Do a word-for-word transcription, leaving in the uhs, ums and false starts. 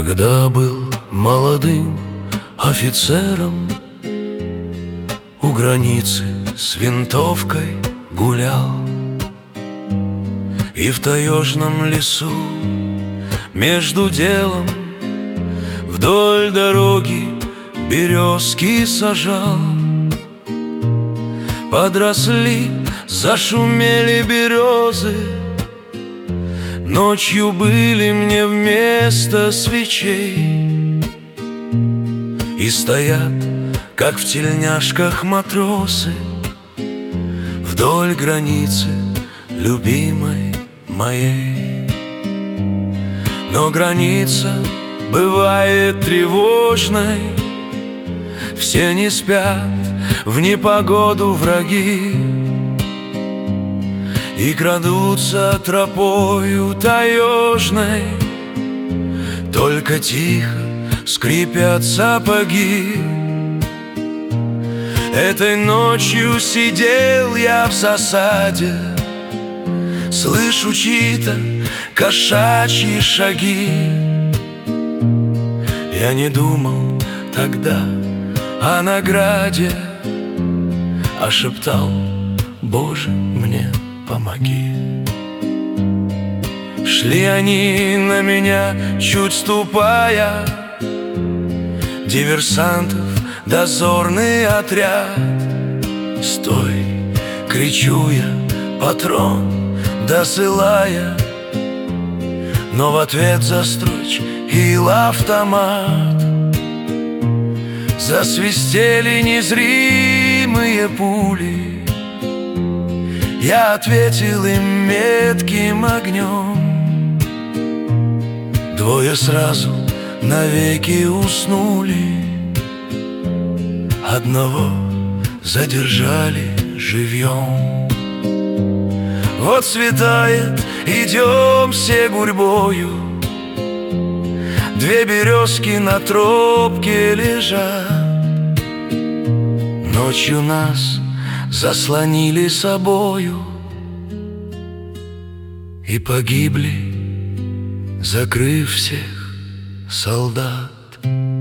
Когда был молодым офицером, у границы с винтовкой гулял, и в таежном лесу между делом вдоль дороги березки сажал. Подросли, зашумели березы, ночью были мне вместо свечей. И стоят, как в тельняшках матросы, вдоль границы любимой моей. Но граница бывает тревожной, все не спят в непогоду враги, и крадутся тропою таежной, только тихо скрипят сапоги. Этой ночью сидел я в засаде, слышу чьи-то кошачьи шаги. Я не думал тогда о награде, а шептал: Боже, мне помоги. Шли они на меня, чуть ступая, диверсантов дозорный отряд. Стой, кричу я, патрон досылая, но в ответ застрочил автомат. Засвистели незримые пули, я ответил им метким огнем. Двое сразу навеки уснули, одного задержали живьем. Вот светает, идем все гурьбою, две березки на тропке лежат. Ночью нас заслонили собою и погибли, закрыв всех солдат.